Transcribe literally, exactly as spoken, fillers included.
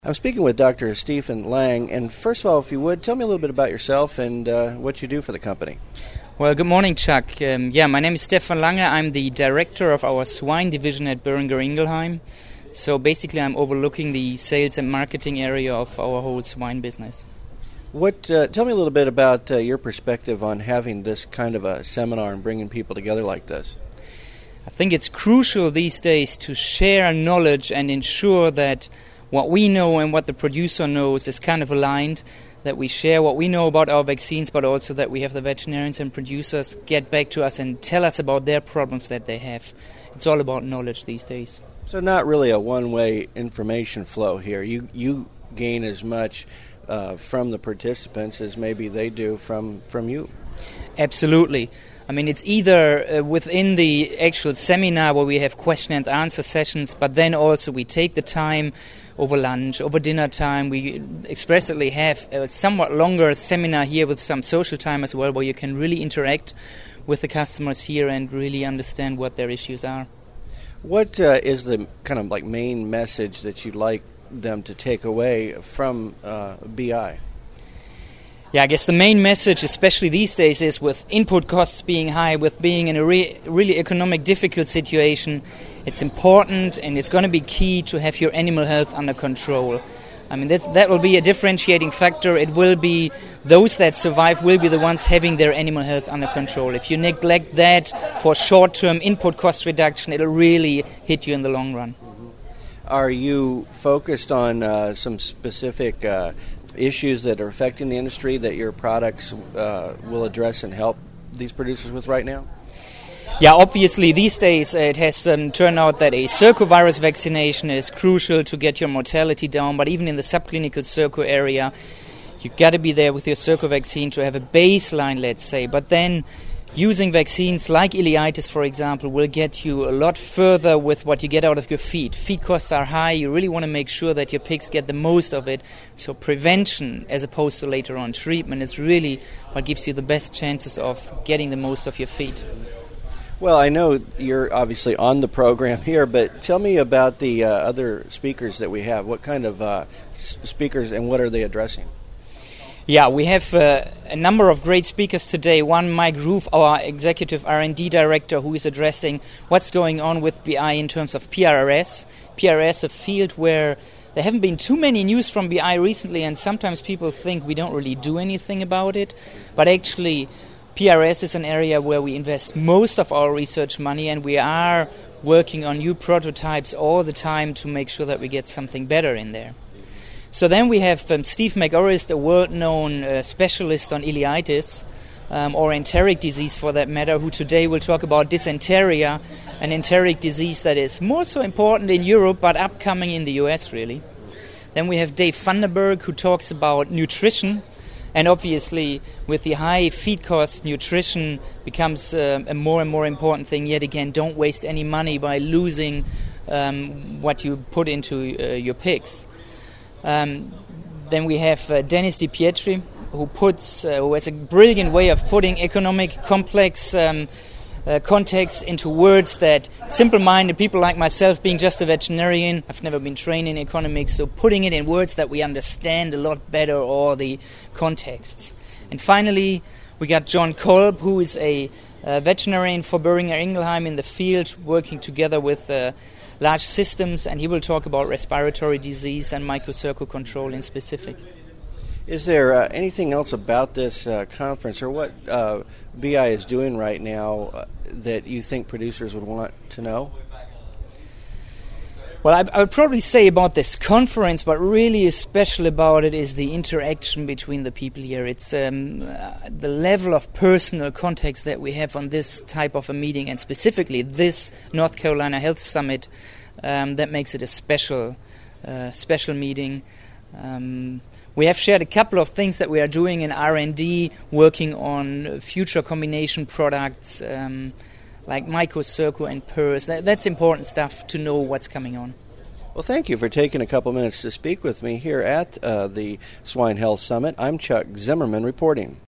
I'm speaking with Doctor Stephen Lang, and first of all, if you would, tell me a little bit about yourself and uh, what you do for the company. Well, good morning, Chuck. Um, yeah, my name is Stefan Lange. I'm the director of our swine division at Boehringer Ingelheim. So basically, I'm overlooking the sales and marketing area of our whole swine business. What? Uh, tell me a little bit about uh, your perspective on having this kind of a seminar and bringing people together like this. I think it's crucial these days to share knowledge and ensure that what we know and what the producer knows is kind of aligned, that we share what we know about our vaccines, but also that we have the veterinarians and producers get back to us and tell us about their problems that they have. It's all about knowledge these days. So not really a one-way information flow here. You you gain as much uh, from the participants as maybe they do from, from you. Absolutely. I mean, it's either uh, within the actual seminar where we have question and answer sessions, but then also we take the time over lunch, over dinner time. We expressly have a somewhat longer seminar here with some social time as well, where you can really interact with the customers here and really understand what their issues are. What uh, is the kind of like main message that you'd like them to take away from uh, B I? Yeah, I guess the main message, especially these days, is with input costs being high, with being in a re- really economic difficult situation, it's important and it's going to be key to have your animal health under control. I mean, that's, that will be a differentiating factor. It will be those that survive will be the ones having their animal health under control. If you neglect that for short-term input cost reduction, it'll really hit you in the long run. Are you focused on uh, some specific uh, issues that are affecting the industry that your products uh, will address and help these producers with right now? Yeah, obviously these days uh, it has um, turned out that a circovirus vaccination is crucial to get your mortality down, but even in the subclinical circo area, you've got to be there with your circo vaccine to have a baseline, let's say. But then using vaccines like ileitis, for example, will get you a lot further with what you get out of your feed. Feed costs are high. You really want to make sure that your pigs get the most of it. So prevention, as opposed to later on treatment, is really what gives you the best chances of getting the most of your feed. Well, I know you're obviously on the program here, but tell me about the uh, other speakers that we have. What kind of uh, s- speakers and what are they addressing? Yeah, we have uh, a number of great speakers today. One, Mike Roof, our Executive R and D Director, who is addressing what's going on with B I in terms of P R R S. P R R S, a field where there haven't been too many news from B I recently, and sometimes people think we don't really do anything about it. But actually, P R R S is an area where we invest most of our research money, and we are working on new prototypes all the time to make sure that we get something better in there. So then we have um, Steve McOrist, a world-known uh, specialist on ileitis, um, or enteric disease for that matter, who today will talk about dysentery, an enteric disease that is more so important in Europe but upcoming in the U S really. Then we have Dave Vandenberg, who talks about nutrition, and obviously with the high feed costs, nutrition becomes uh, a more and more important thing. Yet again, don't waste any money by losing um, what you put into uh, your pigs. Um, then we have uh, Dennis DiPietri, who puts, uh, who has a brilliant way of putting economic, complex um, uh, context into words that simple-minded people like myself, being just a veterinarian, I've never been trained in economics, so putting it in words that we understand a lot better, all the contexts. And finally, we got John Kolb, who is a uh, veterinarian for Boehringer Ingelheim in the field, working together with uh, large systems, and he will talk about respiratory disease and microcircle control in specific. Is there uh, anything else about this uh, conference or what uh, B I is doing right now uh, that you think producers would want to know? Well, I, I would probably say about this conference, but really special about it is the interaction between the people here. It's um, uh, the level of personal context that we have on this type of a meeting, and specifically this North Carolina Health Summit, um, that makes it a special, uh, special meeting. Um, we have shared a couple of things that we are doing in R and D, working on future combination products, um, like microcircle and P R R S. That, that's important stuff to know what's coming on. Well, thank you for taking a couple minutes to speak with me here at uh, the Swine Health Summit. I'm Chuck Zimmerman reporting.